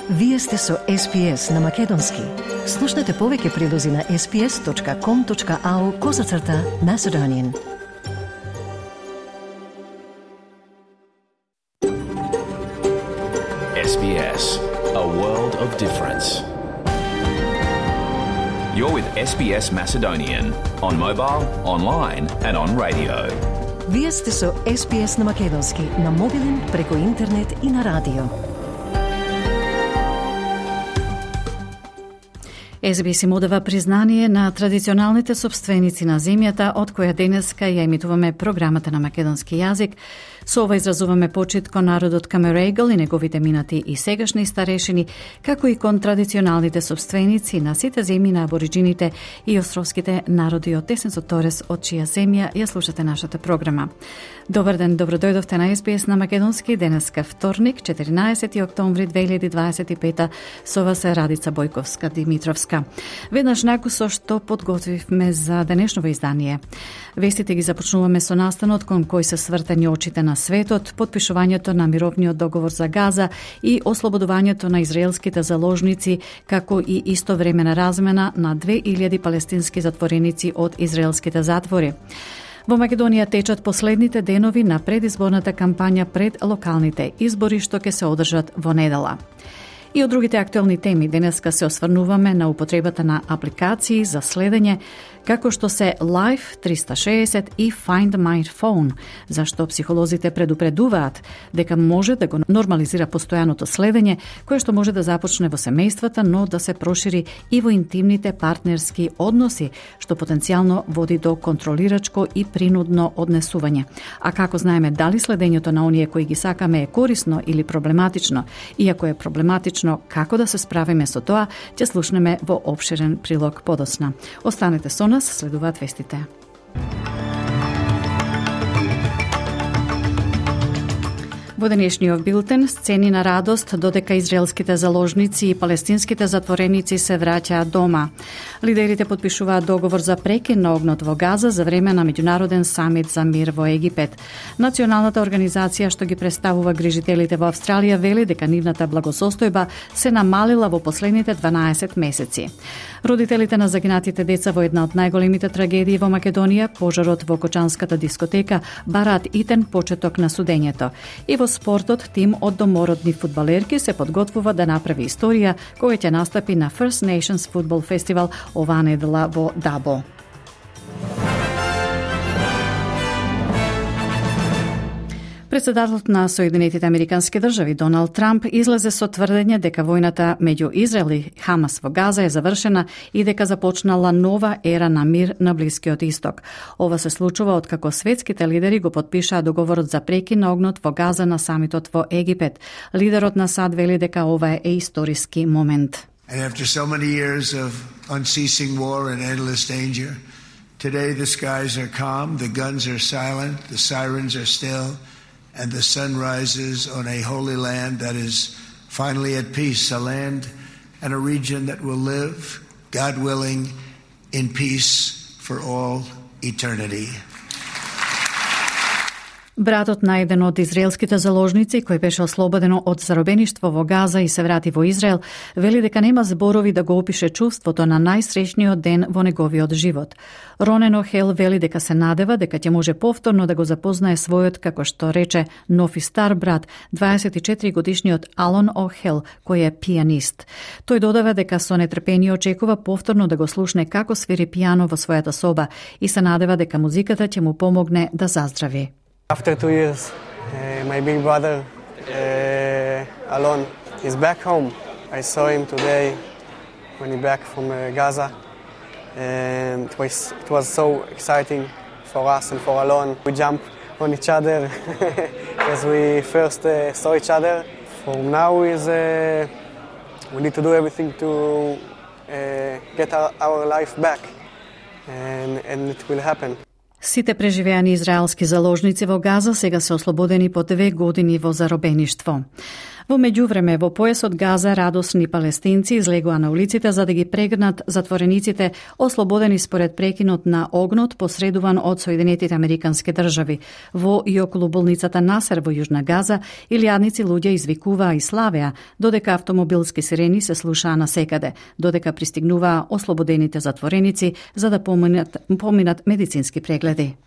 Вие сте со SPS на Македонски. Слушнете повеќе прилози на sps.com.au/Macedonian. SBS, a world of difference. You're with SBS Macedonian on mobile, online and on radio. Вие сте со SPS на Македонски на мобилен, преку интернет и на радио. SBS им одава признание на традиционалните собственици на земјата, од која денеска ја емитуваме програмата на македонски јазик. Со ова изразуваме почит кон народот Камерегал и неговите минати и сегашни старешини, како и кон традиционалните собственици на сите земји на абориджините и островските народи од Тесен Торес, од чија земја ја слушате нашата програма. Добар ден, добродојдовте на SBS на македонски, денеска вторник, 14 октомври 2025, со вас е Радица Бојковска-Димитровска. Веднаш накус со што подготвивме за денешново издание. Вестите ги започнуваме со настанот кон кој се свртени очите на светот, подпишувањето на мировниот договор за Газа и ослободувањето на израелските заложници, како и истовремена размена на 2000 палестински затвореници од израелските затвори. Во Македонија течат последните денови на предизборната кампања пред локалните избори што ќе се одржат во недела. И од другите актуелни теми денеска се осврнуваме на употребата на апликации за следење, како што се Life 360 и Find My Phone, зашто психолозите предупредуваат дека може да го нормализира постојаното следење, кое што може да започне во семејствата, но да се прошири и во интимните партнерски односи, што потенцијално води до контролирачко и принудно однесување. А како знаеме дали следењето на оние кои ги сакаме е корисно или проблематично, и ако е проблематично, како да се справиме со тоа, ќе слушнеме во опширен прилог подосна. Останете со нас, следуваат вестите. Во денешниот билтен сцени на радост додека израелските заложници и палестинските затвореници се враќаат дома. Лидерите подпишуваат договор за прекин на огнот во Газа за време на меѓународен самит за мир во Египет. Националната организација што ги представува грижителите во Австралија вели дека нивната благосостојба се намалила во последните 12 месеци. Родителите на загинатите деца во една од најголемите трагедии во Македонија, пожарот во Кочанската дискотека, бараат итен почеток на судењето. И во спортот, тим од домородни фудбалерки се подготвува да направи историја која ќе настапи на First Nations Football Festival оваа недела во Дабо. Председателот на Соединетите Американски држави Доналд Трамп излезе со тврдење дека војната меѓу Израел и Хамас во Газа е завршена и дека започнала нова ера на мир на Блискиот Исток. Ова се случува откако светските лидери го подпишаа договорот за прекин на огнот во Газа на самитот во Египет. Лидерот на САД вели дека ова е историски момент. And after so many years of unceasing war and endless danger, today the skies are calm, the guns are silent, the sirens are still, and the sun rises on a holy land that is finally at peace, a land and a region that will live, God willing, in peace for all eternity. Братот на еден од израелските заложници, кој беше ослободено од заробеништво во Газа и се врати во Израел, вели дека нема зборови да го опише чувството на најсреќниот ден во неговиот живот. Ронен О'Хейл вели дека се надева дека ќе може повторно да го запознае својот, како што рече, нов и стар брат, 24 годишниот Алон О'Хейл, кој е пианист. Тој додава дека со нетрпение очекува повторно да го слушне како свири пијано во својата соба и се надева дека музиката ќе му помогне да заздрави. After 2 years, my big brother, Alon, is back home. I saw him today when he back from Gaza, and it was so exciting for us and for Alon. We jumped on each other as we first saw each other. From now we need to do everything to get our life back, and it will happen. Сите преживеани израелски заложници во Газа сега се ослободени по 2 години во заробеништво. Во меѓувреме, во појасот Газа радосни палестинци излегоа на улиците за да ги прегнат затворениците ослободени според прекинот на огнот посредуван од Соединетите Американски држави. Во и околу болницата Насер во Јужна Газа илјадници луѓе извикуваа и славеа, додека автомобилски сирени се слушаа насекаде, додека пристигнуваа ослободените затвореници за да поминат медицински прегледи.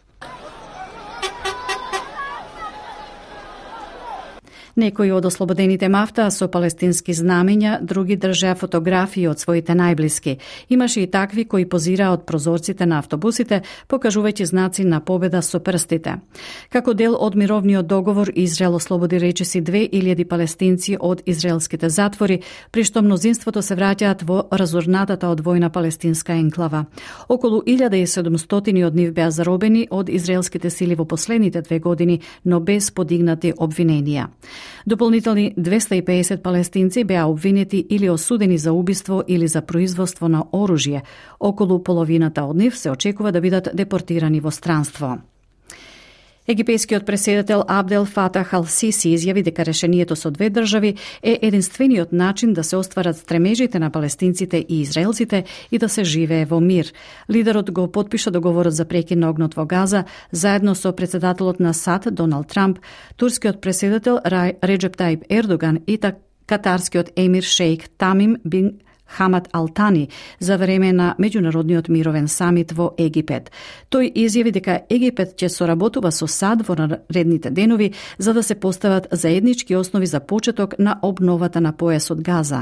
Некои од ослободените мафтаа со палестински знамења, други држеа фотографии од своите најблиски. Имаше и такви кои позираа од прозорците на автобусите, покажувајќи знаци на победа со прстите. Како дел од мировниот договор, Израел ослободи речиси 2000 палестинци од израелските затвори, при што мнозинството се враќаат во разорнатата од војна палестинска енклава. Околу 1700 од нив беа заробени од израелските сили во последните 2 години, но без подигнати обвиненија. Дополнителни 250 палестинци беа обвинети или осудени за убиство или за производство на оружје. Околу половината од нив се очекува да бидат депортирани во странство. Египетскиот преседател Абдел Фатах Ал-Сиси изјави дека решението со 2 држави е единствениот начин да се остварат стремежите на палестинците и израелците и да се живее во мир. Лидерот го потпиша договорот за прекин на огнот во Газа заедно со председателот на САД Доналд Трамп, турскиот преседател Реджеп Таип Ердоган и катарскиот емир шејк Тамим бин Хамад Алтани за време на меѓународниот мировен самит во Египет. Тој изјави дека Египет ќе соработува со САД во наредните денови за да се постават заеднички основи за почеток на обновата на појасот Газа.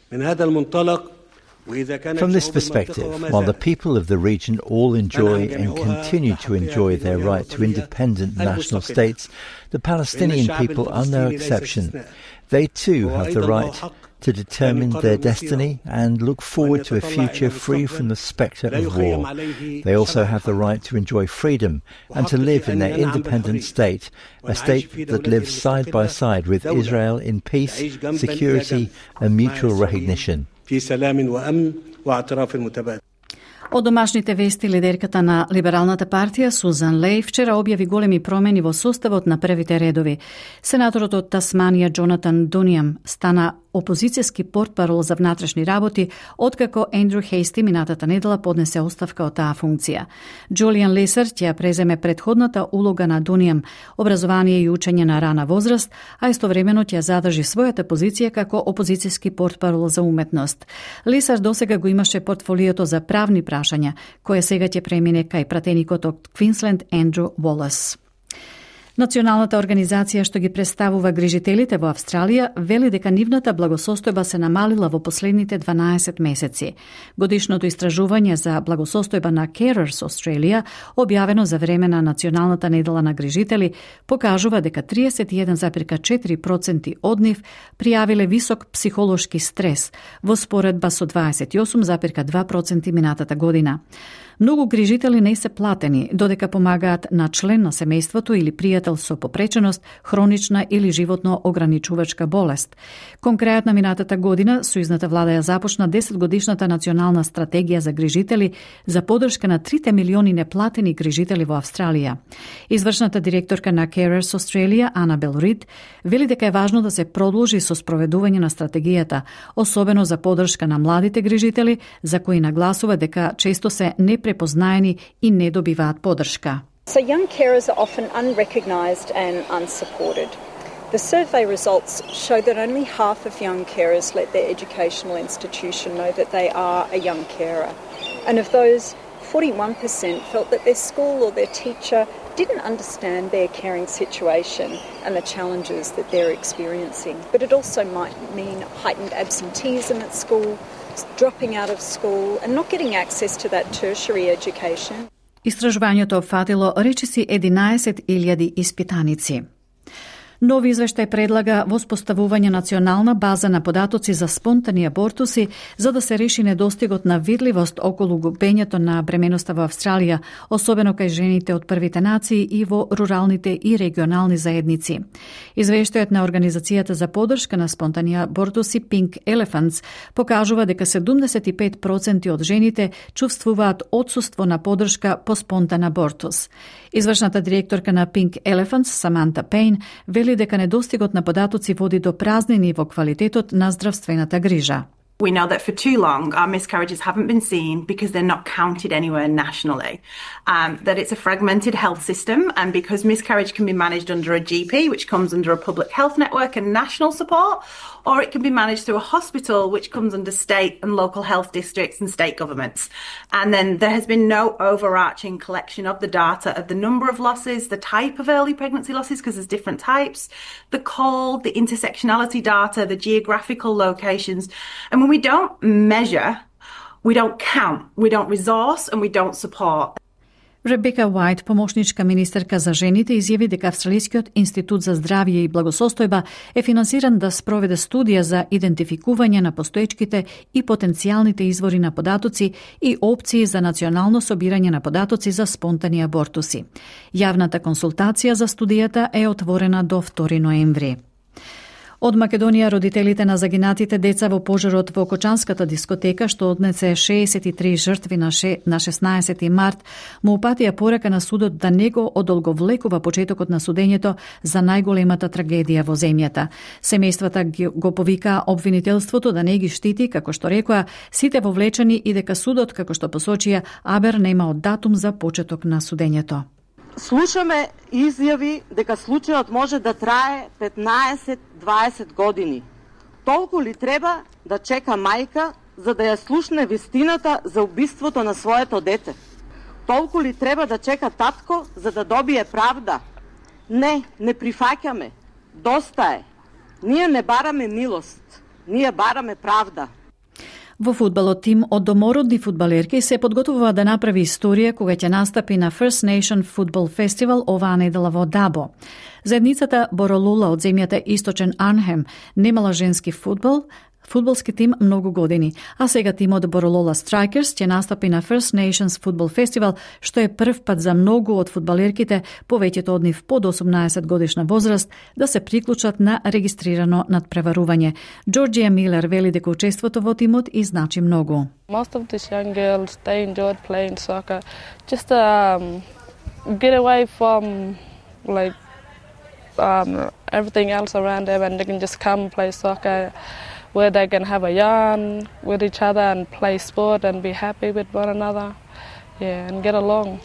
From this perspective, while the people of the region all enjoy and continue to enjoy their right to independent national states, the Palestinian people are no exception. They too have the right to determine their destiny and look forward to a future free from the spectre of war. They also have the right to enjoy freedom and to live in their independent state, a state that lives side by side with Israel in peace, security and mutual recognition. Од домашните вести, лидерката на Либералната партија Сузан Лей вчера објави големи промени во составот на првите редови. Сенаторот од Тасманија Джонатан Дунијам стана опозицијски портпарол за внатрешни работи, откако Ендрю Хейсти минатата недела поднесе оставка од таа функција. Джулијан Лесер ќе преземе претходната улога на Дунијам, образование и учење на рана возраст, а истовремено ќе задржи својата позиција како опозицијски портпарол за уметност. Лесер досега го имаше портфолиото за правни прашања, кое сега ќе премине кај пратеникот од Квинсленд Ендрю Волес. Националната организација што ги представува грижителите во Австралија вели дека нивната благосостојба се намалила во последните 12 месеци. Годишното истражување за благосостојба на Carers Australia, објавено за време на Националната недела на грижители, покажува дека 31,4% од нив пријавиле висок психолошки стрес, во споредба со 28,2% минатата година. Многу грижители не се платени, додека помагаат на член на семејството или пријател со попреченост, хронична или животно ограничувачка болест. Конкретно минатата година, сојузната влада ја започна 10-годишната национална стратегија за грижители за поддршка на 3 милиони неплатени грижители во Австралија. Извршната директорка на Carers Australia, Анабел Рид, вели дека е важно да се продолжи со спроведување на стратегијата, особено за поддршка на младите грижители, за кои нагласува дека често се непрепознаени и не добиваат поддршка. So young carers are often unrecognised and unsupported. The survey results show that only half of young carers let their educational institution know that they are a young carer. And of those, 41% felt that their school or their teacher didn't understand their caring situation and the challenges that they're experiencing. But it also might mean heightened absenteeism at school, dropping out of school and not getting access to that tertiary education. Истражувањето опфатило речиси 11,000 испитаници. Нови извештај предлага воспоставување национална база на податоци за спонтани абортуси за да се реши недостигот на видливост околу губењето на бременоста во Австралија, особено кај жените од првите нации и во руралните и регионални заедници. Извештајот на Организацијата за поддршка на спонтани абортуси Pink Elephants покажува дека 75% од жените чувствуваат отсуство на поддршка по спонтан абортус. Извршната директорка на Pink Elephants Саманта Пейн вели вели дека недостигот на податоци води до празнини во квалитетот на здравствената грижа. We know that for too long, our miscarriages haven't been seen because they're not counted anywhere nationally. That it's a fragmented health system, and because miscarriage can be managed under a GP, which comes under a public health network and national support, or it can be managed through a hospital, which comes under state and local health districts and state governments. And then there has been no overarching collection of the data of the number of losses, the type of early pregnancy losses, because there's different types, the call, the intersectionality data, the geographical locations. And when we don't measure, we don't count, we don't resource, and we don't support. Ребека Уайт, помошничка министерка за жените, изјави дека Австралискиот институт за здравје и благосостојба е финансиран да спроведе студија за идентификување на постоечките и потенцијалните извори на податоци и опции за национално собирање на податоци за спонтани абортуси. Јавната консултација за студијата е отворена до 2 ноември. Од Македонија родителите на загинатите деца во пожарот во Кочанската дискотека, што однесе 63 жртви на 16 март, му упатија порака на судот да не го одолговлекува почетокот на судењето за најголемата трагедија во земјата. Семејствата го повикаа обвинителството да не ги штити, како што рекоа, сите вовлечени и дека судот, како што посочија, абер нема од датум за почеток на судењето. Слушаме изјави дека случајот може да трае 15-20 години. Толку ли треба да чека мајка за да ја слушне вистината за убиството на своето дете? Толку ли треба да чека татко за да добие правда? Не прифаќаме. Доста е. Ние не бараме милост. Ние бараме правда. Во фудбалот тим од домородни фудбалерки се подготвува да направи историја кога ќе настапи на First Nation Football Festival оваа недела во Дабо. Заедницата Боролула од земјата Источен Арнхем немала женски фудбалски тим многу години, а сега тимот Боролола Strikers ќе настапи на First Nations Football Festival, што е прв пат за многу од фудбалерките, повеќето од нив под 18 годишна возраст, да се приклучат на регистрирано надпреварување. Джорджија Милер вели дека учеството во тимот и значи многу. Most of these young girls, they enjoyed playing soccer, just to get away from everything else around them, and they can just come and play soccer, where they can have a yarn with each other and play sport and be happy with one another, and get along.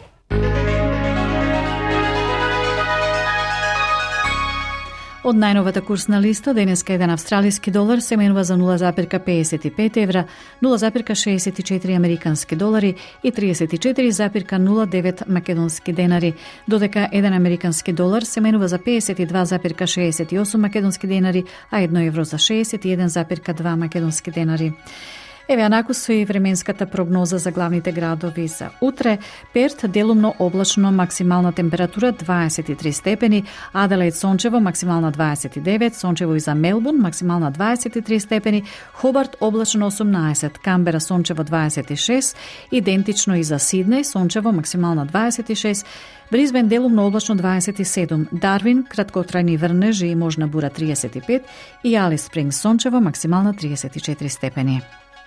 Од најновата курсна листа, денеска еден австралиски долар се менува за 0,55 евра, 0,64 американски долари и 34,09 македонски денари, додека еден американски долар се менува за 52,68 македонски денари, а 1 евро за 61,2 македонски денари. Еве анаку со и временската прогноза за главните градови за утре. Перт делумно облачно, максимална температура 23 степени, Аделаид сончево, максимална 29, сончево и за Мелбурн, максимална 23 степени, Хобарт облачно 18, Камбера сончево 26, идентично и за Сиднеј, сончево, максимална 26, Бризбен делумно облачно 27, Дарвин краткотрајни врнежи и можна бура 35 и Алис Спрингс сончево, максимална 34 степени.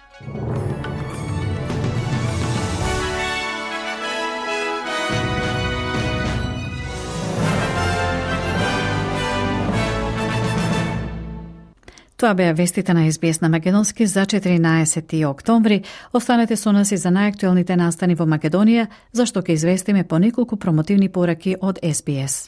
Тоа беа вестите на СБС на македонски за 14 октомври. Останете со нас и за најактуелните настани во Македонија, зашто ќе известиме по неколку промотивни пораки од СБС.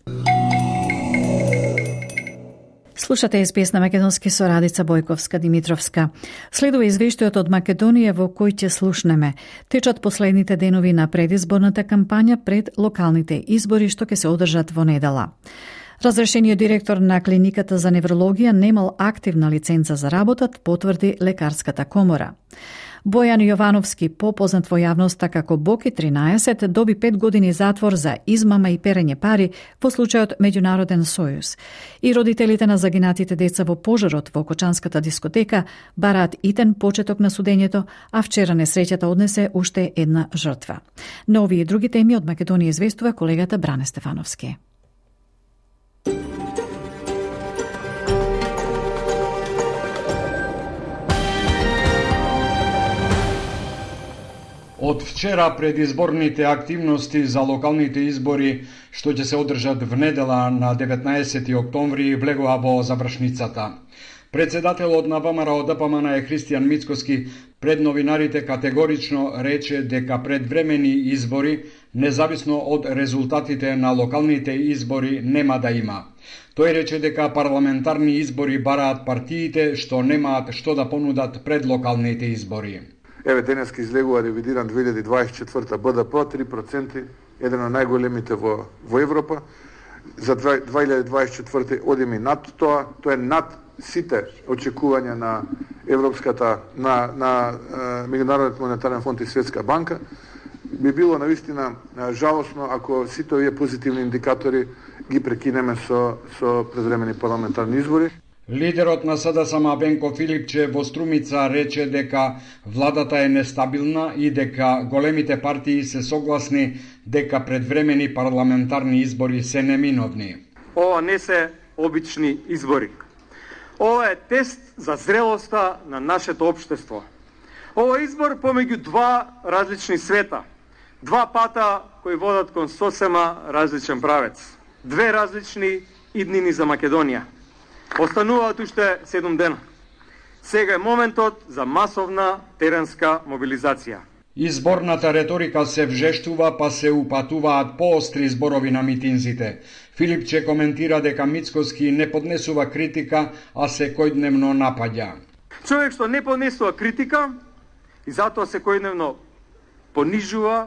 Слушате СБС на македонски со Радица Бојковска-Димитровска. Следува извештајот од Македонија во кој ќе слушнеме. Течат последните денови на предизборната кампања пред локалните избори што ќе се одржат во недела. Разрешениот директор на клиниката за неврологија немал активна лиценца за работа, потврди лекарската комора. Бојан Јовановски, попознат во јавноста како Боки 13, доби 5 години затвор за измама и перење пари во случајот Меѓународен сојуз. И родителите на загинатите деца во пожарот во Кочанската дискотека бараат итен почеток на судењето, а вчера несреќата однесе уште една жртва. На овие и други теми од Македонија известува колегата Бране Стефановски. Од вчера предизборните активности за локалните избори, што ќе се одржат в недела на 19 октомври, влегоа во завршницата. Председателот на ВМРО ДПМН Христијан Мицкоски пред новинарите категорично рече дека предвремени избори, независно од резултатите на локалните избори, нема да има. Тој рече дека парламентарни избори бараат партиите што немаат што да понудат пред локалните избори. Еве денеска излегува ревидиран 2024 БДП 3%, еден од најголемите во Европа. За 2024 одиме над тоа, тоа е над сите очекувања на Европската, на Меѓународниот монетарен фонд и Светска банка. Би било навистина жалосно ако сите овие позитивни индикатори ги прекинеме со предвремени парламентарни избори. Лидерот на СДСМ Бенко Филипче во Струмица рече дека владата е нестабилна и дека големите партии се согласни дека предвремени парламентарни избори се неминовни. Ова не се обични избори. Ова е тест за зрелоста на нашето општество. Ова е избор помеѓу два различни света. Два пата кои водат кон сосема различен правец. Две различни иднини за Македонија. Остануваат уште 7 дена. Сега е моментот за масовна теренска мобилизација. Изборната реторика се вжештува, па се упатуваат поостри зборови на митинзите. Филипче коментира дека Мицкоски не поднесува критика, а секојдневно напаѓа. Човек што не поднесува критика и затоа секојдневно понижува,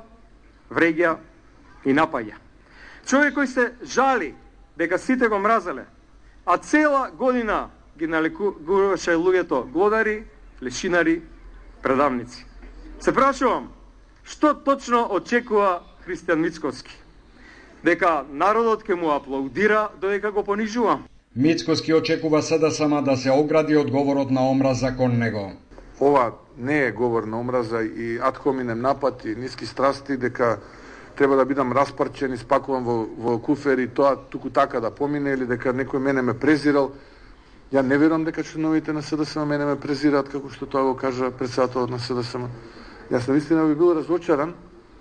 вреѓа и напаѓа. Човек кој се жали дека сите го мразеле, а цела година ги налекуваше луѓето глодари, лешинари, предавници. Се прашувам, што точно очекува Христијан Мицкоски? Дека народот ќе му аплаудира додека го понижува? Мицкоски очекува СДСМ да се огради од говорот на омраза кон него. Ова не е говор на омраза и ад хоминем напад и ниски страсти, дека треба да бидам распарчен и спакуван во куфер и тоа туку така да помине или дека некој мене ме презирал. Ја не верувам дека членовите на СДСМ мене ме презираат како што тоа го кажа председателот на СДСМ. Јас наистина би бил разочаран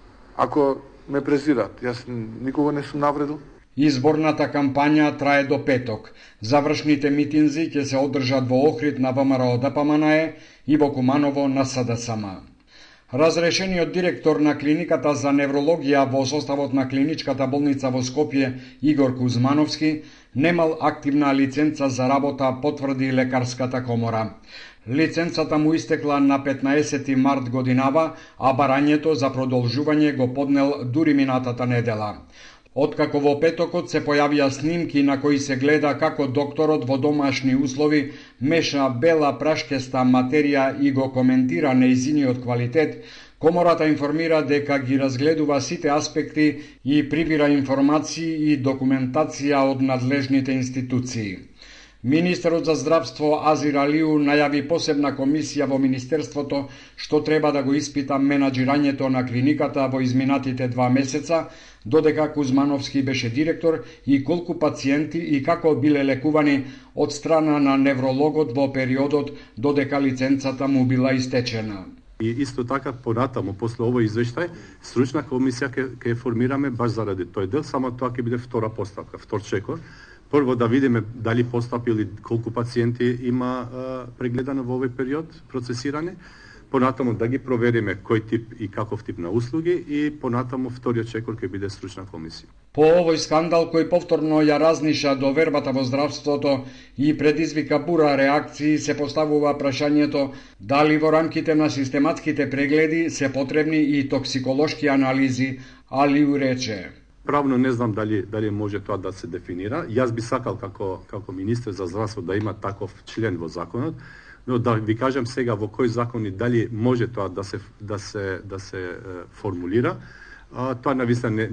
ако ме презираат. Јас никога не сум навредил. Изборната кампања трае до петок. Завршните митинзи ќе се одржат во Охрид на ВМРО ДПМН и во Куманово на СДСМ. Разрешениот директор на клиниката за неврологија во составот на клиничката болница во Скопје Игор Кузмановски немал активна лиценца за работа, потврди лекарската комора. Лиценцата му истекла на 15 март годинава, а барањето за продолжување го поднел дури минатата недела. Откако во петокот се појавија снимки на кои се гледа како докторот во домашни услови меша бела прашкеста материја и го коментира нејзиниот квалитет, комората информира дека ги разгледува сите аспекти и прибира информации и документација од надлежните институции. Министерот за здравство Азир Алиу најави посебна комисија во Министерството што треба да го испита менаџирањето на клиниката во изминатите 2 месеца, додека Кузмановски беше директор и колку пациенти и како биле лекувани од страна на неврологот во периодот додека лиценцата му била истечена. И исто така понатаму после овој извештај стручна комисија ќе формираме баш заради тој дел, само тоа ќе биде втора поставка, втор чекор. Прво да видиме дали постапили колку пациенти има прегледано во овој период, процесирани, понатаму да ги провериме кој тип и каков тип на услуги и понатаму вториот чекор ќе биде стручна комисија. По овој скандал кој повторно ја разниша довербата во здравството и предизвика бура реакции, се поставува прашањето дали во рамките на систематските прегледи се потребни и токсиколошки анализи, Алиу рече. Правно не знам дали може тоа да се дефинира. Јас би сакал како министер за здравство да има таков член во законот, но да ви кажам сега во кој закони дали може тоа да се формулира. Тоа навистина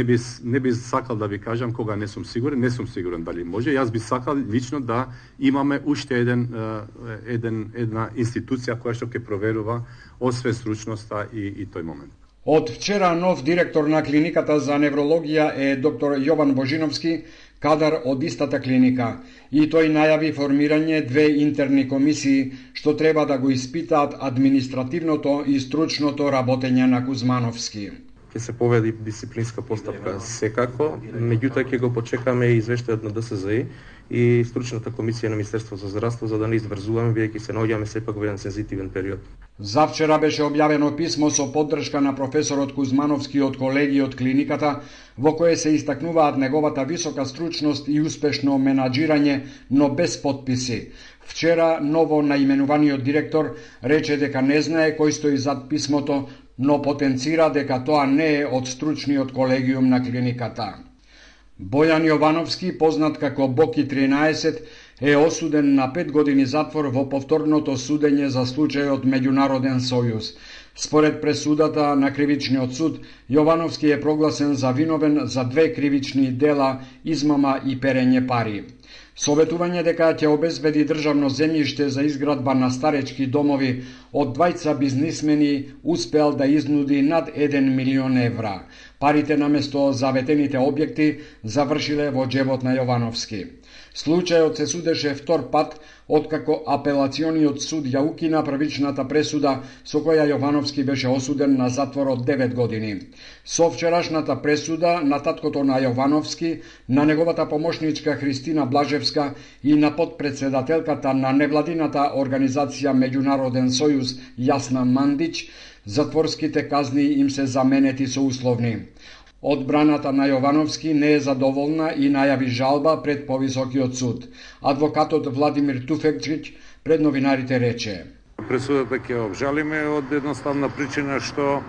не би сакал да ви кажам кога не сум сигурен дали може. Јас би сакал лично да имаме уште една институција која што ќе проверува освен стручноста и тој момент. Од вчера нов директор на клиниката за неврологија е доктор Јован Божиновски, кадар од истата клиника, и тој најави формирање 2 интерни комисии што треба да го испитаат административното и стручното работење на Кузмановски. Ќе се поведи дисциплинска постапка секако, меѓутоа ќе го почекаме и извештајот на ДСЗИ и стручната комисија на Министерството за здравство за да не изврзуваме, бидејќи се наоѓаме сепак во еден сензитивен период. Завчера беше објавено писмо со поддршка на професорот Кузмановски од колеги од клиниката, во кое се истакнуваат неговата висока стручност и успешно менаџирање, но без подписи. Вчера ново наименуваниот директор рече дека не знае кој стои зад писмото, но потенцира дека тоа не е од стручниот колегиум на клиниката. Бојан Јовановски, познат како Боки 13, е осуден на 5 години затвор во повторното судење за случајот Меѓународен сојуз. Според пресудата на кривичниот суд, Јовановски е прогласен за виновен за 2 кривични дела, измама и перење пари. Советување дека ќе обезбеди државно земјиште за изградба на старечки домови од двајца бизнисмени успеал да изнуди над 1 милион евра. Парите наместо заветените објекти завршиле во џебот на Јовановски. Случајот се судеше втор пат откако апелациониот суд ја укина првичната пресуда со која Јовановски беше осуден на затвор од 9 години. Со вчерашната пресуда на таткото на Јовановски, на неговата помошничка Христина Блажевска и на подпредседателката на невладината организација Меѓународен сојуз Јасна Мандич, затворските казни им се заменети со условни. Одбраната на Јовановски не е задоволна и најави жалба пред повисокиот суд. Адвокатот Владимир Туфекчиќ пред новинарите рече: Пресудата ќе обжалиме од едноставна причина што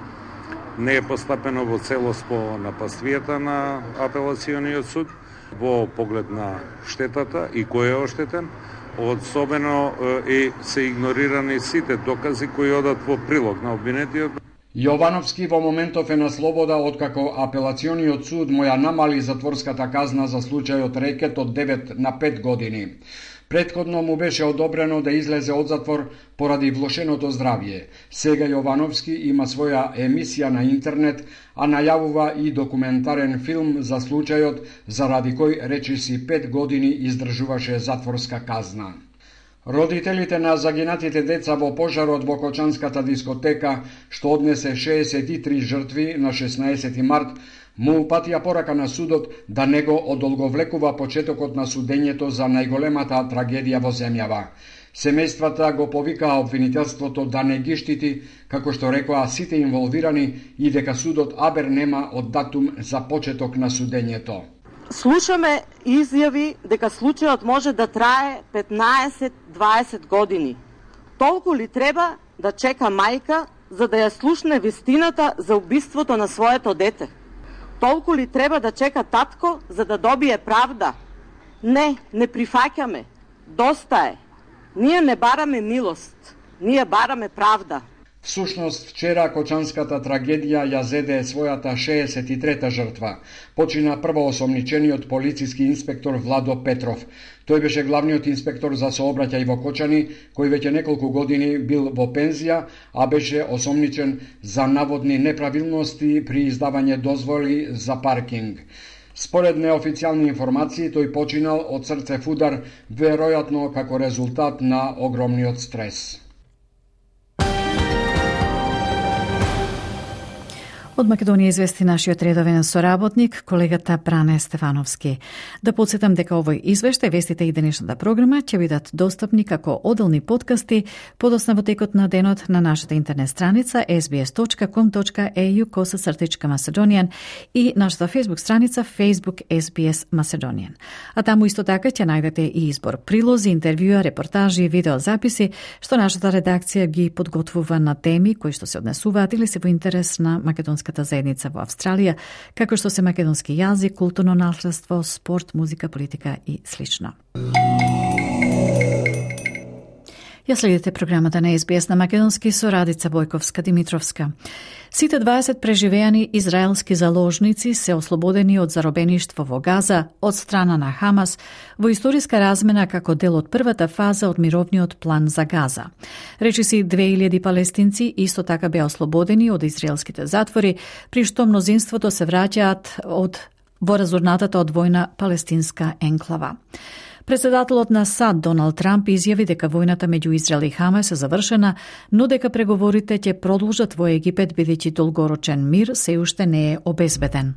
не е постапено во целост по напаствијата на апелациониот суд во поглед на штетата и кој е оштетен, особено и се игнорирани сите докази кои одат во прилог на обвинетиот. Јовановски во моментов е на слобода откако апелациониот суд му ја намали затворската казна за случајот Рекет од 9 на 5 години. Претходно му беше одобрено да излезе од затвор поради влошеното здравје. Сега Јовановски има своја емисија на интернет, а најавува и документарен филм за случајот заради кој речиси 5 години издржуваше затворска казна. Родителите на загинатите деца во пожарот во Кочанската дискотека, што однесе 63 жртви на 16 март, му упатија порака на судот да не го одолговлекува почетокот на судењето за најголемата трагедија во земјава. Семејствата го повикаа обвинителството да не ги штити, како што рекоа сите инволвирани, и дека судот абер нема од датум за почеток на судењето. Слушаме изјави дека случајот може да трае 15-20 години. Толку ли треба да чека мајка за да ја слушне вистината за убиството на своето дете? Толку ли треба да чека татко за да добие правда? Не прифаќаме. Доста е. Ние не бараме милост. Ние бараме правда. Всушност, вчера Кочанската трагедија ја зеде својата 63-та жртва. Почина првоосомничениот полициски инспектор Владо Петров. Тој беше главниот инспектор за сообраќај во Кочани, кој веќе неколку години бил во пензија, а беше осомничен за наводни неправилности при издавање дозволи за паркинг. Според неофицијални информации, тој починал од срцев удар, веројатно како резултат на огромниот стрес. Од Македонија извести нашиот редовен соработник, колегата Бране Стефановски. Да подсетам дека овој извештај, вестите и денешната програма ќе бидат достапни како оделни подкасти подосна во текот на денот на нашата интернет страница sbs.com.au/Macedonian и нашата Facebook страница Facebook SBS Macedonian. А таму исто така ќе најдете и избор прилози, интервјуа, репортажи и видеозаписи што нашата редакција ги подготвува на теми кои што се однесуваат или се во интерес на македонската заедница во Австралија, како што се македонски јазик, културно наследство, спорт, музика, политика и слично. Ја следите програмата на SBS на македонски со Радица Бојковска-Димитровска. Сите 20 преживеани израелски заложници се ослободени од заробеништво во Газа од страна на Хамас во историска размена како дел од првата фаза од мировниот план за Газа. Речиси 2000 палестинци исто така беа ослободени од израелските затвори, при што мнозинството се враќаат од во разорнатата од војна палестинска енклава. Председателот на САД Доналд Трамп изјави дека војната меѓу Израел и Хамас е завршена, но дека преговорите ќе продолжат во Египет бидејќи долгорочен мир се уште не е обезбеден.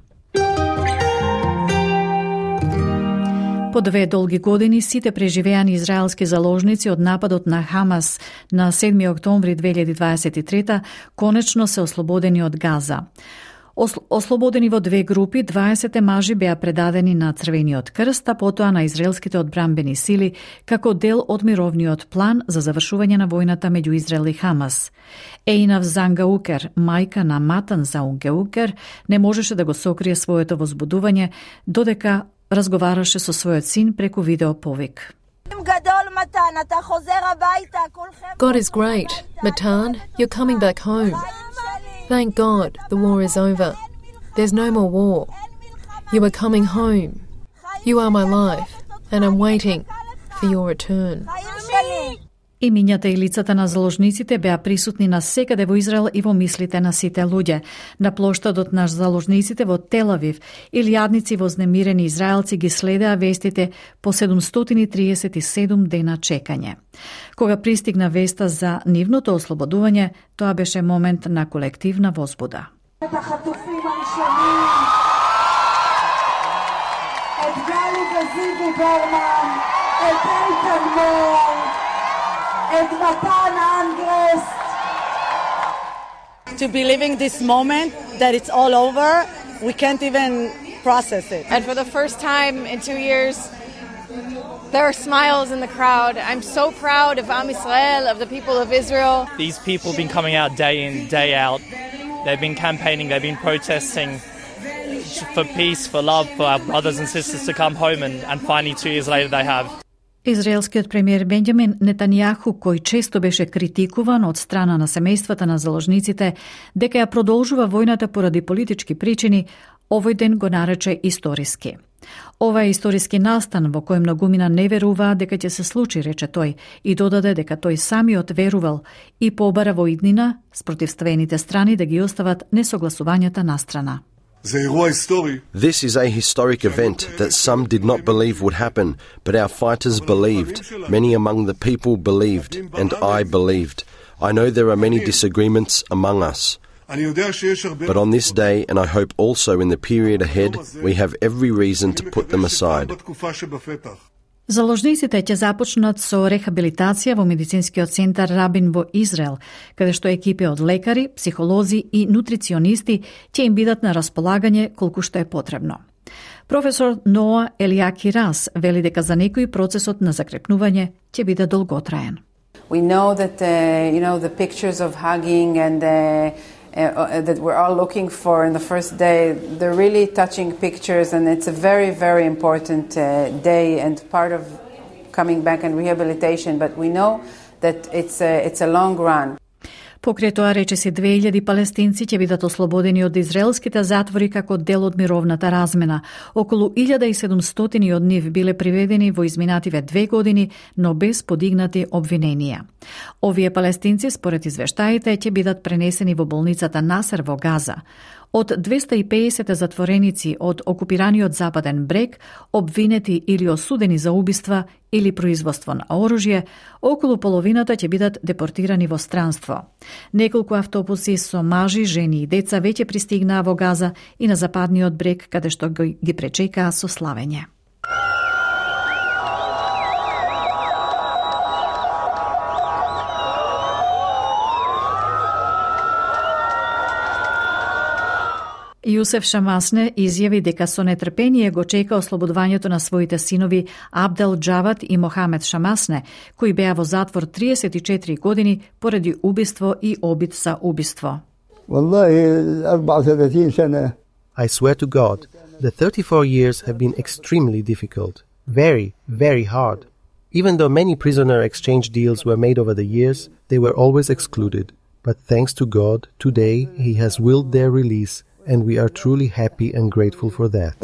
По 2 долги години сите преживеани израелски заложници од нападот на Хамас на 7 октомври 2023 конечно се ослободени од Газа. Ослободени во 2 групи, 20 мажи беа предадени на Црвениот крст, а потоа на израелските одбранбени сили како дел од мировниот план за завршување на војната меѓу Израел и Хамас. Еинав Зангаукер, мајка на Матан Зангаукер, не можеше да го сокрие своето возбудување додека разговараше со својот син преку видеоповик. God is great. Matan, you're coming back home. Thank God the war is over. There's no more war. You are coming home. You are my life, and I'm waiting for your return. Имињата и лицата на заложниците беа присутни на секаде во Израел и во мислите на сите луѓе. На плоштадот на заложниците во Тел-Авив, илјадници вознемирени израелци ги следеа вестите по 737 дена чекање. Кога пристигна веста за нивното ослободување, тоа беше момент на колективна возбуда. To be living this moment, that it's all over, we can't even process it. And for the first time in 2 years, there are smiles in the crowd. I'm so proud of Am Yisrael, of the people of Israel. These people have been coming out day in, day out. They've been campaigning, they've been protesting for peace, for love, for our brothers and sisters to come home, and finally 2 years later they have. Израелскиот премиер Бенџамин Нетањаху, кој често беше критикуван од страна на семејствата на заложниците дека ја продолжува војната поради политички причини, овој ден го нарече историски. Ова е историски настан во кој многумина не веруваа дека ќе се случи, рече тој, и додаде дека тој самиот верувал и побара во иднина спротивствените страни да ги остават несогласувањата настрана. This is a historic event that some did not believe would happen, but our fighters believed. Many among the people believed, and I believed. I know there are many disagreements among us. But on this day, and I hope also in the period ahead, we have every reason to put them aside. Заложниците ќе започнат со рехабилитација во медицинскиот центар Рабин во Израел, каде што екипи од лекари, психолози и нутриционисти ќе им бидат на располагање колку што е потребно. Професор Ноа Елиакирас вели дека за некои процесот на закрепнување ќе биде долготраен. We know that the pictures of hugging and that we're all looking for in the first day, they're really touching pictures, and it's a very, very important day and part of coming back and rehabilitation. But we know that it's a long run. Покрај тоа речиси 2000 палестинци ќе бидат ослободени од израелските затвори како дел од мировната размена. Околу 1700 од нив биле приведени во изминативе 2 години, но без подигнати обвиненија. Овие палестинци, според извештаите, ќе бидат пренесени во болницата Насер во Газа. Од 250 затвореници од окупираниот Западен брег, обвинети или осудени за убиства или производство на оружје, околу половината ќе бидат депортирани во странство. Неколку автобуси со мажи, жени и деца веќе пристигнаа во Газа и на Западниот брег, каде што ги пречекаа со славење. Јусеф Шамасне изјави дека со нетрпение го чека ослободувањето на своите синови Абдел Џавад и Мохамед Шамасне, кои беа во затвор 34 години поради убиство и обид за убиство. I swear to God, the 34 years have been extremely difficult, very, very hard. Even though many prisoner exchange deals were made over the years, they were always excluded. But thanks to God, today He has willed their release, and we are truly happy and grateful for that.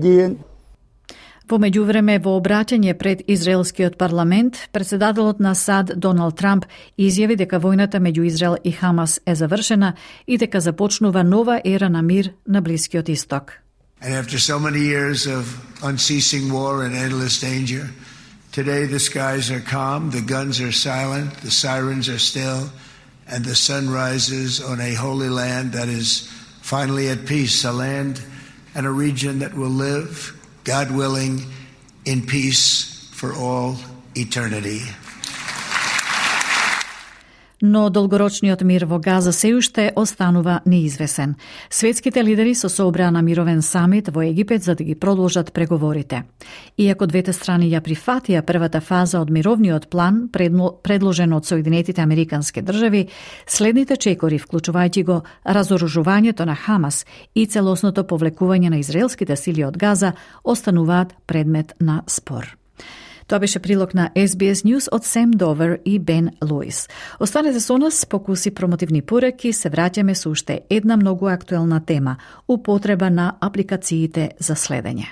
Во меѓувреме, во обраќање пред израелскиот парламент, председателот на САД Доналд Трамп изјави дека војната меѓу Израел и Хамас е завршена и дека започнува нова ера на мир на Блискиот Исток. And after so many years of unceasing war and endless danger, today the skies are calm, the guns are silent, the sirens are still, and the sun rises on a holy land that is finally at peace, a land and a region that will live, God willing, in peace for all eternity. Но долгорочниот мир во Газа се уште останува неизвесен. Светските лидери се собраа на мировен самит во Египет за да ги продолжат преговорите. Иако двете страни ја прифатија првата фаза од мировниот план, предложен од Соединетите Американски држави, следните чекори, вклучувајќи го разоружувањето на Хамас и целосното повлекување на израелските сили од Газа, остануваат предмет на спор. Тоа беше прилог на SBS News од Сем Довер и Бен Луис. Останете со нас, покуси промотивни пораки, се враќаме со уште една многу актуелна тема – употреба на апликациите за следење.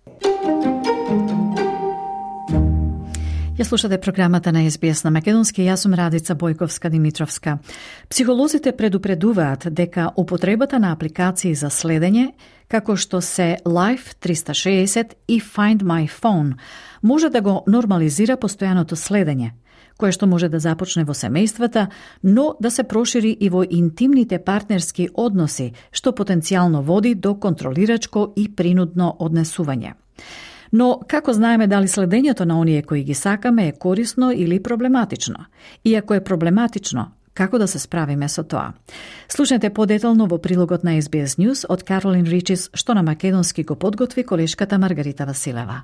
Ја слушате програмата на SBS на македонски, јас сум Радица Бојковска-Димитровска. Психолозите предупредуваат дека употребата на апликации за следење, како што се Life 360 и Find My Phone, може да го нормализира постојаното следење, кое што може да започне во семејствата, но да се прошири и во интимните партнерски односи, што потенцијално води до контролирачко и принудно однесување. Но како знаеме дали следењето на оние кои ги сакаме е корисно или проблематично? И ако е проблематично, како да се справиме со тоа? Слушнете подетално во прилогот на SBS News од Каролин Ричис, што на македонски го подготви колешката Маргарита Василева.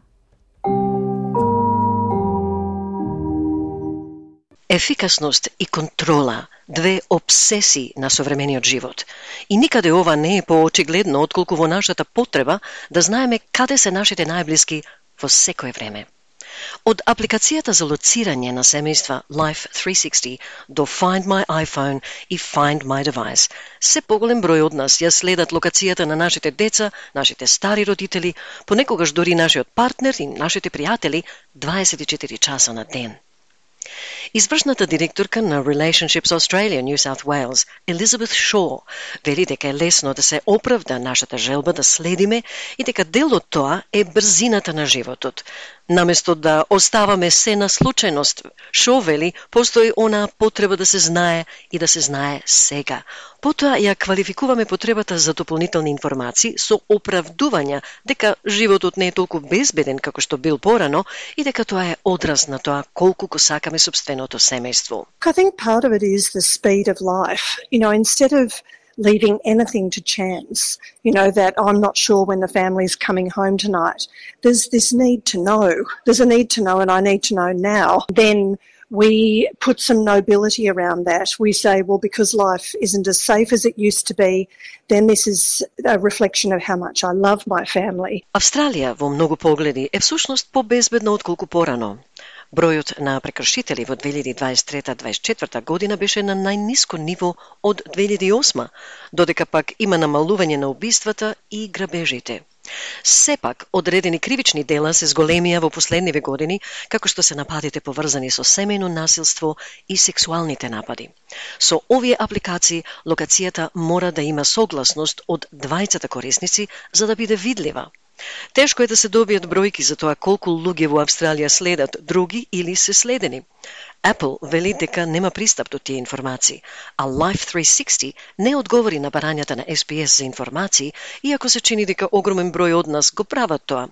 Ефикасност и контрола, две обсесии на современиот живот. И никаде ова не е поочигледно отколку во нашата потреба да знаеме каде се нашите најблиски во секое време. Од апликацијата за лоцирање на семејства Life 360 до Find My iPhone и Find My Device, се поголем број од нас ја следат локацијата на нашите деца, нашите стари родители, понекогаш дори нашиот партнер и нашите пријатели 24 часа на ден. Извршната директорка на Relationships Australia, New South Wales, Elizabeth Shaw, вели дека е лесно да се оправда нашата желба да следиме и дека дел од тоа е брзината на животот. Наместо да оставаме се на случајност, Shaw вели, постои она потреба да се знае и да се знае сега. Потоа ја квалификуваме потребата за дополнителни информации со оправдувања дека животот не е толку безбеден како што бил порано и дека тоа е одраз на тоа колку го сакаме собственото семејство. I think part of it is the speed of life. Instead of leaving anything to chance, that I'm not sure when the family's coming home tonight, there's this need to know. There's a need to know and I need to know now. Then we put some nobility around that. We say, well, because life isn't as safe as it used to be, then this is a reflection of how much I love my family. Австралија во многу погледи е всушност побезбедна отколку порано. Бројот на прекршители во 2023-2024 година беше на најниско ниво од 2008, додека пак има намалување на убиствата и грабежите. Сепак, одредени кривични дела се зголемија во последниве години, како што се нападите поврзани со семејно насилство и сексуалните напади. Со овие апликации, локацијата мора да има согласност од двајцата корисници за да биде видлива. Тешко е да се добијат бројки за тоа колку луѓе во Австралија следат други или се следени. Apple вели дека нема пристап до тие информации, а Life 360 не одговори на барањата на SBS за информации, иако се чини дека огромен број од нас го прават тоа.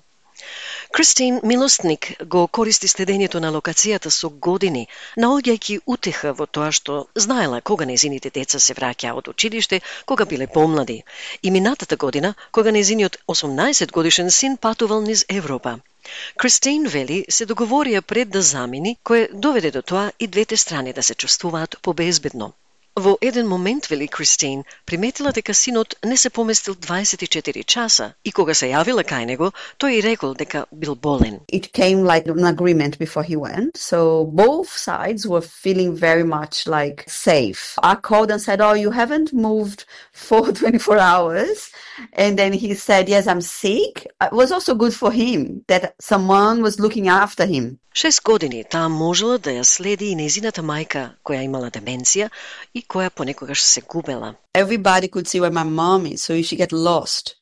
Кристин Милостник го користи следењето на локацијата со години, наоѓајќи утеха во тоа што знаела кога незините деца се враќаа од училиште, кога биле помлади. И минатата година, кога незиниот 18 годишен син патувал низ Европа. Кристин вели се договорија пред да замини, кое доведе до тоа и двете страни да се чувствуваат побезбедно. Во еден момент, вели Кристин, приметила дека синот не се поместил 24 часа и кога се јавила кај него, тој и рекол дека бил болен. It came like an agreement before he went, so both sides were feeling very much like safe. I called and said, "Oh, you haven't moved for 24 hours." And then he said, "Yes, I'm sick." It was also good for him that someone was looking after him. 6 години таа можела да ја следи и незината мајка, која имала деменција и која понекогаш се губела. Everybody could see where my mom is, so if she get lost,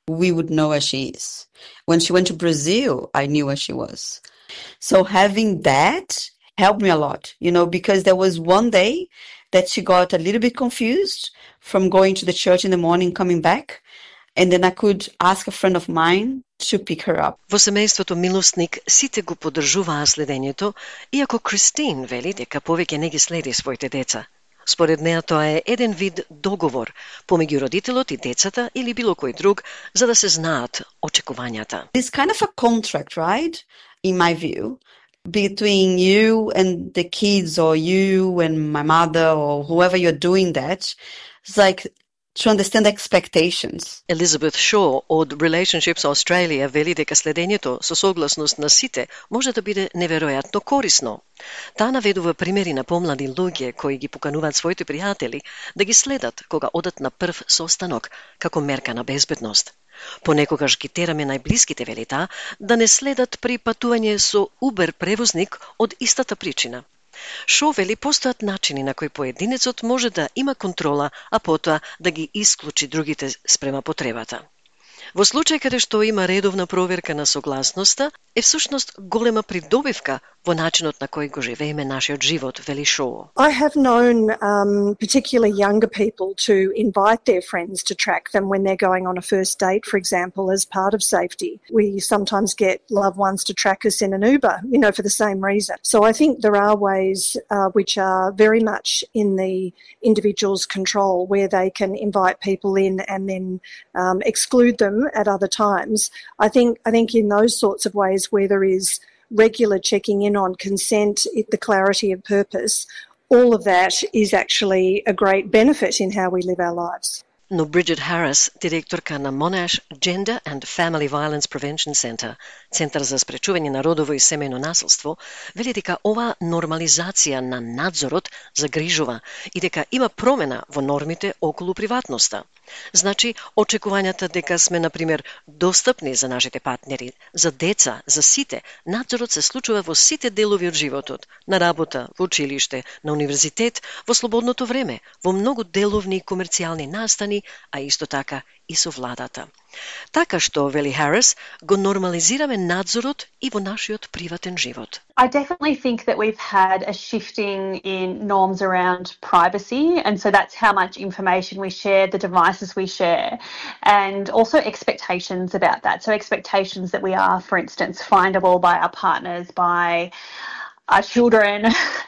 we would know where she is. When she went to Brazil, I knew where she was. So having that helped me a lot, because there was one day that she got a little bit confused from going to the church in the morning, coming back. And then I could ask a friend of mine to pick her up. Во семејството Милосник сите го поддржуваа следењето, иако Кристин вели дека повеќе не ги следи своите деца. Според неа тоа е еден вид договор помеѓу родителот и децата или било кој друг, за да се знаат очекувањата. It's kind of a contract, right? In my view, between you and the kids or you and my mother or whoever you're doing that. It's like to understand expectations. Елизабет Шо од Relationships Australia вели дека следењето со согласност на сите може да биде неверојатно корисно. Таа наведува примери на помлади луѓе кои ги покануваат своите пријатели да ги следат кога одат на прв состанок како мерка на безбедност. Понекогаш ги тераме најблиските, вели таа, да не следат при патување со Uber превозник од истата причина. Шо вели постојат начини на кои поединецот може да има контрола, а потоа да ги исклучи другите спрема потребата. Во случај каде што има редовна проверка на согласноста, е всушност голема придобивка во начинот на кој го живееме нашиот живот, вели Шо. I have known particularly younger people to invite their friends to track them when they're going on a first date, for example, as part of safety. We sometimes get loved ones to track us in an Uber, for the same reason. So I think there are ways which are very much in the individual's control where they can invite people in and then exclude them at other times. I think in those sorts of ways where there is regular checking in on consent, the clarity of purpose, all of that is actually a great benefit in how we live our lives. Но Бриджит Харис, директорка на Monash Gender and Family Violence Prevention Center, Центар за спречување на родово и семејно насилство, вели дека оваа нормализација на надзорот загрижува и дека има промена во нормите околу приватноста. Значи, очекувањата дека сме, например, достапни за нашите партнери, за деца, за сите, надзорот се случува во сите делови од животот, на работа, во училиште, на универзитет, во слободното време, во многу деловни и комерцијални настани, а исто така и со владата. Така што, вели Харис, го нормализираме надзорот и во нашиот приватен живот. I definitely think that we've had a shifting in norms around privacy, and so that's how much information we share, the devices we share, and also expectations about that. So expectations that we are, for instance, findable by our partners, by our children,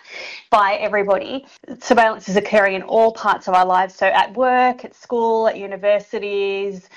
by everybody. Surveillance is occurring in all parts of our lives, so at work, at school, at universities,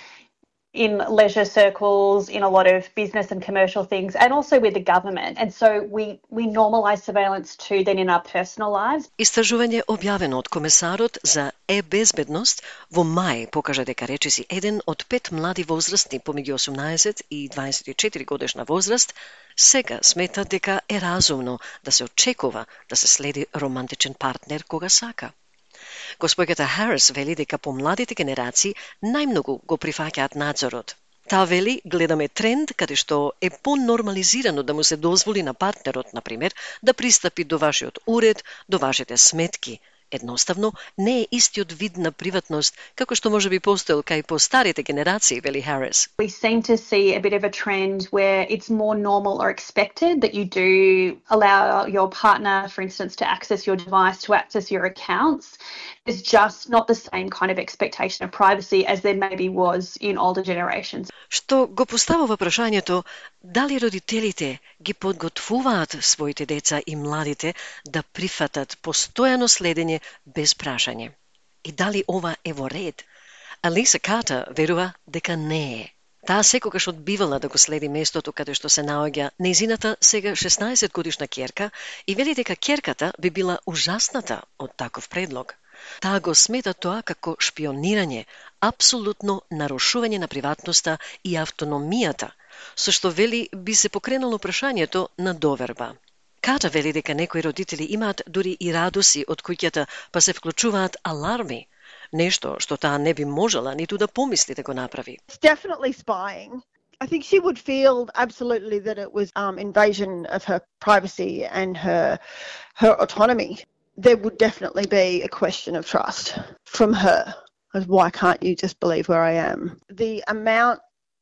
in leisure circles, in a lot of business and commercial things, and also with the government. And so we normalise surveillance too then in our personal lives. Истражување објавено од комесарот за безбедност во мај покажа дека речиси 1 од 5 млади возрастни помеѓу 18 и 24 годишна возраст сега смета дека е разумно да се очекува да се следи романтичен партнер кога сака. Госпоѓата Харис вели дека помладите генерации најмногу го прифаќаат надзорот. Таа вели, гледаме тренд каде што е понормализирано да му се дозволи на партнерот, например, да пристапи до вашиот уред, до вашите сметки. Едноставно, не е истиот вид на приватност како што може би постоел кај постарите генерации, вели Харис. We seem to see a bit of a trend where it's more normal or expected that you do allow your partner, for instance, to access your device, to access your accounts. There's just not the same kind of expectation of privacy as there maybe was in older generations. Што го поставува прашањето дали родителите ги подготвуваат своите деца и младите да прифатат постојано следење без прашање. И дали ова е во ред? Алиса Картер верува дека не е. Таа секогаш одбивала да го следи местото каде што се наоѓа нејзината сега 16 годишна ќерка и вели дека ќерката би била ужасната од таков предлог. Таа го смета тоа како шпионирање, апсолутно нарушување на приватноста и автономијата, со што вели би се покренало прашањето на доверба. Ката вели дека некои родители имаат дури и радоси од куќата, па се вклучуваат аларми, нешто што таа не би можела ниту да помисли да го направи. It's definitely spying. I think she would feel absolutely that it was invasion of her privacy and her autonomy. There would definitely be a question of trust from her. Why can't you just believe where I am? The amount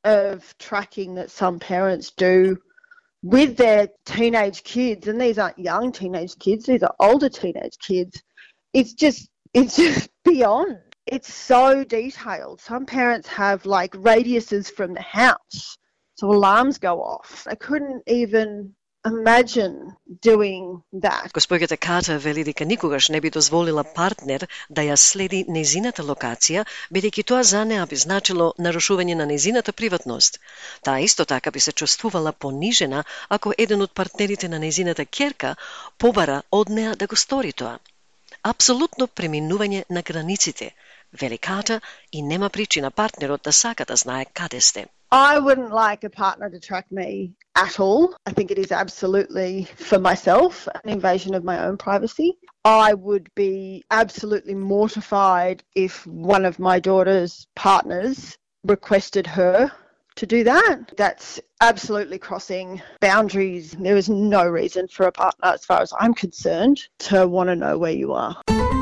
of tracking that some parents do with their teenage kids, and these aren't young teenage kids, these are older teenage kids, it's just beyond. It's so detailed. Some parents have like radiuses from the house, so alarms go off. I couldn't even imagine doing that. Госпоѓата Ката вели дека никогаш не би дозволила партнер да ја следи незината локација, бидејќи тоа за неа би значило нарушување на незината приватност. Таа исто така би се чувствувала понижена ако еден од партнерите на незината ќерка побара од неа да го стори тоа. Апсолутно преминување на границите, вели Ката, и нема причина партнерот да сака да знае каде сте. I wouldn't like a partner to track me at all. I think it is absolutely, for myself, an invasion of my own privacy. I would be absolutely mortified if one of my daughter's partners requested her to do that. That's absolutely crossing boundaries. There is no reason for a partner, as far as I'm concerned, to want to know where you are.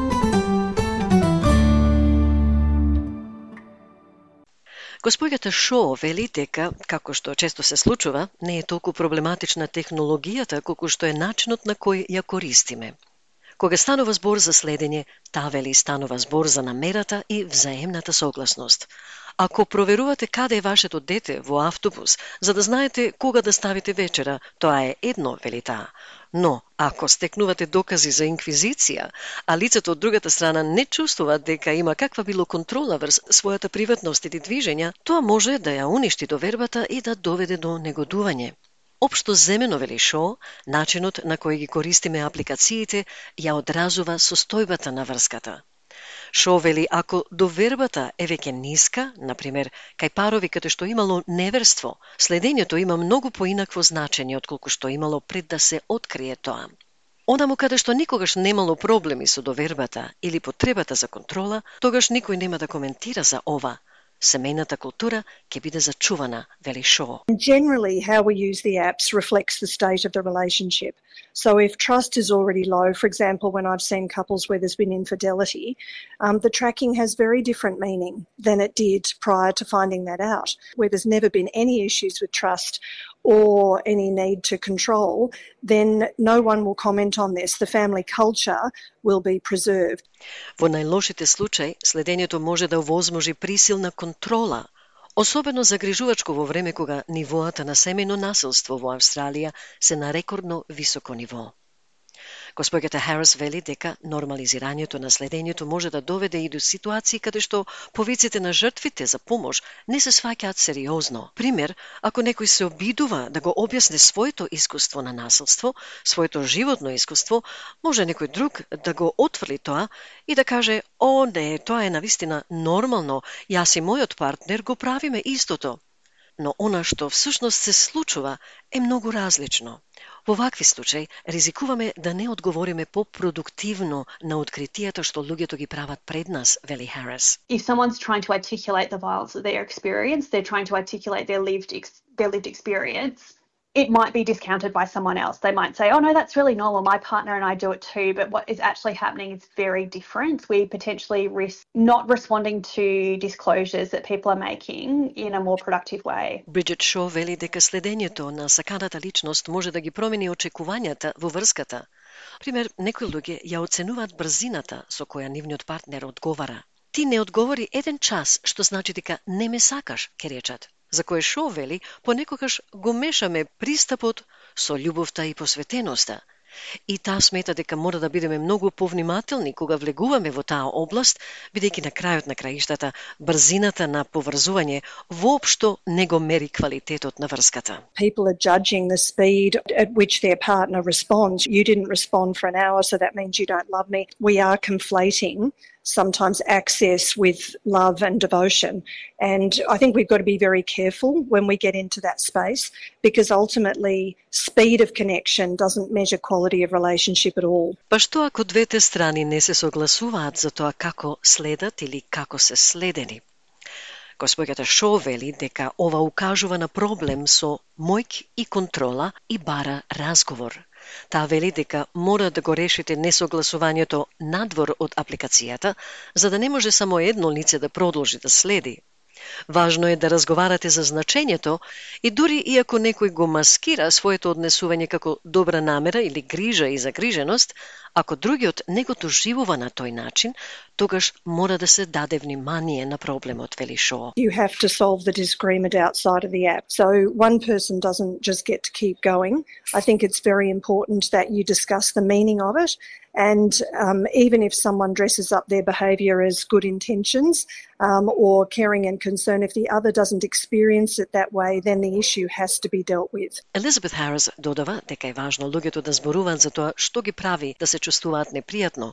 Госпоѓата Шо вели дека, како што често се случува, не е толку проблематична технологијата колку што е начинот на кој ја користиме. Кога станува збор за следење, таа вели станува збор за намерата и взаемната согласност. Ако проверувате каде е вашето дете во автобус, за да знаете кога да ставите вечера, тоа е едно, вели таа. Но, ако стекнувате докази за инквизиција, а лицето од другата страна не чувствува дека има каква било контрола врз својата приватност или движења, тоа може да ја уништи довербата и да доведе до негодување. Општо земено, вели Шо, начинот на кој ги користиме апликациите ја одразува состојбата на врската. Шо вели, ако довербата е веќе ниска, например, кај парови каде што имало неверство, следењето има многу поинакво значење отколку што имало пред да се открие тоа. Онаму каде што никогаш немало проблеми со довербата или потребата за контрола, тогаш никој нема да коментира за ова. Семејната култура ќе биде зачувана, вели Шо. Generally, how we use the apps reflects the state of the relationship. So if trust is already low, for example, when I've seen couples where there's been infidelity, the tracking has very different meaning than it did prior to finding that out. Where there's never been any issues with trust or any need to control, then no one will comment on this. The family culture will be preserved. Во најлошите случаи, следењето може да овозможи присилна контрола, особено загрижувачко во време кога нивоата на семејно насилство во Австралија се на рекордно високо ниво. Госпоѓата Харис вели дека нормализирањето на следењето може да доведе и до ситуации каде што повиците на жртвите за помош не се сваќаат сериозно. Пример, ако некој се обидува да го објасни своето искуство на насилство, своето животно искуство, може некој друг да го отфрли тоа и да каже: "О, не, тоа е навистина нормално, јас и мојот партнер го правиме истото." Но она што всушност се случува е многу различно. Во вакви случаи ризикуваме да не одговориме по-продуктивно на откритијата што луѓето ги прават пред нас, вели Харис. If someone's trying to articulate the violence that they experience, they're trying to articulate their lived experience, it might be discounted by someone else. They might say, "Oh no, that's really normal. My partner and I do it too." But what is actually happening is very different. We potentially risk not responding to disclosures that people are making in a more productive way. Бриджит Шо вели дека следењето на саканата личност може да ги промени очекувањата во врската. Пример, некои луѓе ја оценуваат брзината со која нивниот партнер одговара. Ти не одговори еден час, што значи дека не ме сакаш, ке речат. За кое Шо вели, понекогаш го мешаме пристапот со љубовта и посветеноста. И таа смета дека мора да бидеме многу повнимателни кога влегуваме во таа област, бидејќи на крајот на краиштата брзината на поврзување воопшто не го мери квалитетот на врската. People are judging the speed at which their partner responds. You didn't respond for an hour, so that means you don't love me. We are conflating sometimes access with love and devotion. And I think we've got to be very careful when we get into that space, because ultimately speed of connection doesn't measure quality of relationship at all. Па што ако двете страни не се согласуваат за тоа како следат или како се следени? Госпоѓата Шо вели дека ова укажува на проблем со моќ и контрола и бара разговор. Таа вели дека мора да го решите несогласувањето надвор од апликацијата, за да не може само едно лице да продолжи да следи. Важно е да разговарате за значењето и дури иако некој го маскира своето однесување како добра намера или грижа и загриженост, ако другиот не го доживува на тој начин, тогаш мора да се даде внимание на проблемот, вели Шо. You have to solve the disagreement outside of the app. So one person doesn't just get to keep going. I think it's very important that you discuss the meaning of it. And even if someone dresses up their behaviour as good intentions or caring and concern, if the other doesn't experience it that way, then the issue has to be dealt with. Елизабет Харис додава дека е важно луѓето да зборуваат за тоа што ги прави да се чувствуваат непријатно.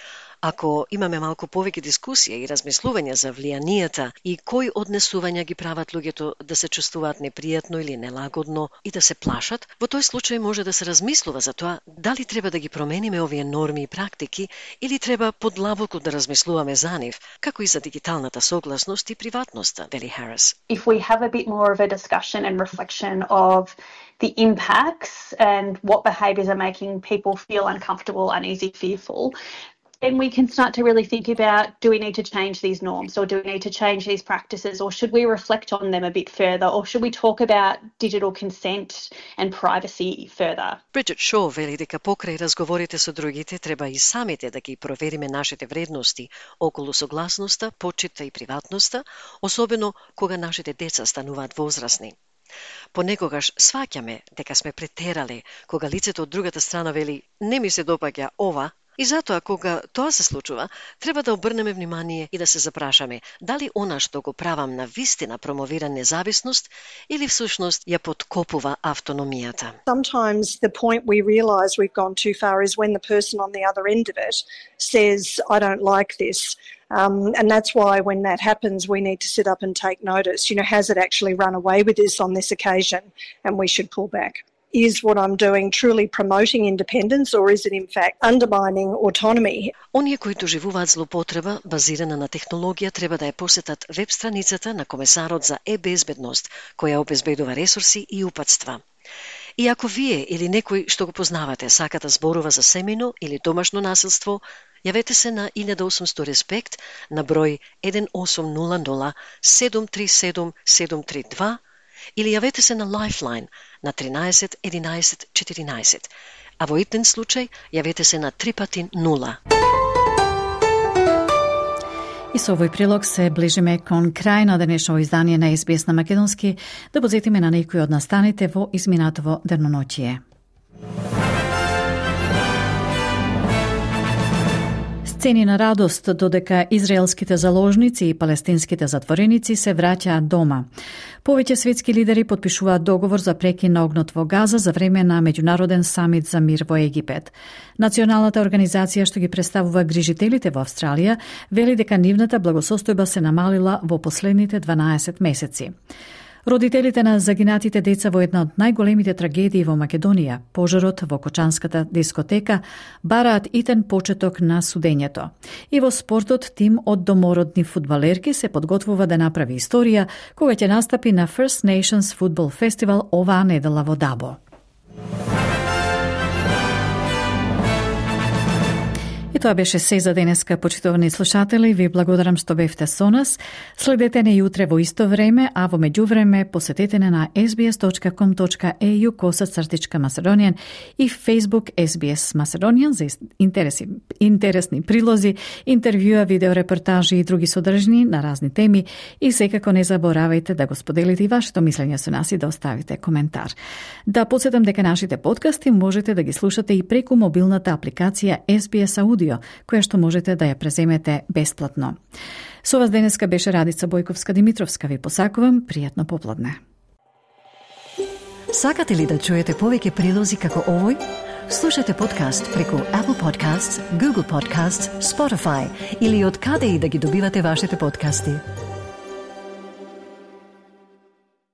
Ако имаме малку повеќе дискусија и размислување за влијанијата и кои однесувања ги прават луѓето да се чувствуваат непријатно или нелагодно и да се плашат, во тој случај може да се размислува за тоа дали треба да ги промениме овие норми и практики или треба подлабоко да размислуваме за нив, како и за дигиталната согласност и приватноста, вели Харис. If we have a bit more of a discussion and reflection of the impacts and what behaviours are making people feel uncomfortable, uneasy, fearful, then we can start to really think about, do we need to change these norms, or do we need to change these practices, or should we reflect on them a bit further, or should we talk about digital consent and privacy further? Бриджит Шо вели дека покрај разговорите со другите треба и самите да ги провериме нашите вредности околу согласноста, почитта и приватноста, особено кога нашите деца стануваат возрасни. Понекогаш сваќаме дека сме претерале кога лицето од другата страна вели не ми се допаѓа ова, и затоа кога тоа се случува, треба да обрнеме внимание и да се запрашаме дали она што го правам на вистина промовира независност или всушност ја подкопува автономијата. Sometimes the point we realise we've gone too far is when the person on the other end of it says, I don't like this. And that's why when that happens, we need to sit up and take notice. You know, has it actually run away with this on this occasion? And we should pull back. Is what I'm doing truly promoting independence, or is it in fact undermining autonomy? Оние кои доживуваат злоупотреба базирана на технологија треба да ја посетат веб страницата на Комесарот за е-безбедност, која обезбедува ресурси и упатства. И ако вие или некој што го познавате сака да зборува за семејно или домашно насилство, јавете се на 1800 Респект на број 1800 737 732 или јавете се на Lifeline на 13 11 14, а во итен случај јавете се на 3x0. И со овој прилог се ближиме кон крај на денешно издание на SBS на македонски, да подсетиме на некои од настаните во изминатово деноноќие. Сцени на радост додека израелските заложници и палестинските затвореници се враќаат дома. Повеќе светски лидери подпишуваат договор за прекин на огнот во Газа за време на меѓународен самит за мир во Египет. Националната организација што ги представува грижителите во Австралија вели дека нивната благосостојба се намалила во последните 12 месеци. Родителите на загинатите деца во една од најголемите трагедии во Македонија, пожарот во Кочанската дискотека, бараат итен почеток на судењето. И во спортот, тим од домородни фудбалерки се подготвува да направи историја кога ќе настапи на First Nations Football Festival оваа недела во Дабо. И тоа беше се за денеска, почитувани слушатели. Ви благодарам што бевте со нас. Следете не утре во исто време, а во меѓувреме посетете на sbs.com.au/Macedonian и Facebook SBS Macedonian за интересни прилози, интервјуа, видеорепортажи и други содржини на разни теми. И секако не заборавајте да го споделите и вашето мислење со нас и да оставите коментар. Да подсетам дека нашите подкасти можете да ги слушате и преку мобилната апликација SBS Audio, која што можете да ја преземете бесплатно. Со вас денеска беше Радица Бојковска-Димитровска. Ви посакувам пријатно попладне. Сакате ли да чуете повеќе прилози како овој? Слушате подкаст преку Apple Podcasts, Google Podcasts, Spotify или од каде и да ги добивате вашите подкасти.